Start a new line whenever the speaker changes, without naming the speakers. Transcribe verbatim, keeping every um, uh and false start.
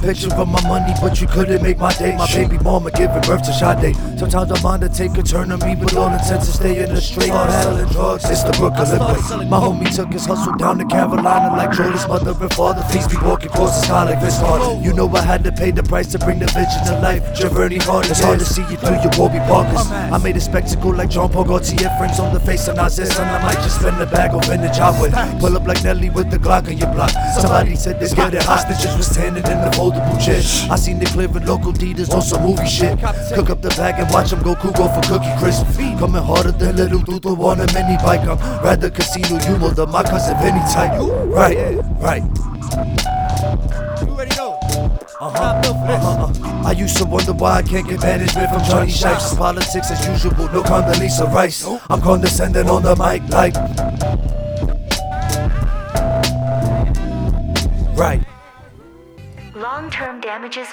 picture of my money, but you couldn't make my day. My baby mama giving birth to Sade. Sometimes I'm on to take a turn on me, but all intents to stay in the straight. All selling drugs, it's the Brooklyn way. My homie took his hustle down to Carolina like Jordan's mother and father. Feast be walking across the sky like this hard. You know I had to pay the price to bring the vision to life. Javerny hard, it's hard to see you through your Warby Parkers. I made a spectacle like Jean Paul Gaultier, frames on the face, and I said, son, I might just spend the bag on vintage I would pull up like Nelly with the Glock on your block. Somebody said they scared that hostages was standing in the foldable chair. I seen the clearing local dealers on some movie shit. Cook up the bag and watch them go Kugo for Cookie Crisp. Coming harder than Little Duto on a mini bike. I'm rather casino humor than my cousin Vinny type. Right, right.
You ready to go?
Uh-huh, uh-huh, uh. I used to wonder why I can't get management from Johnny Shipes. Politics as usual, no Condoleezza Rice. I'm condescending on the mic like right.
Long-term damages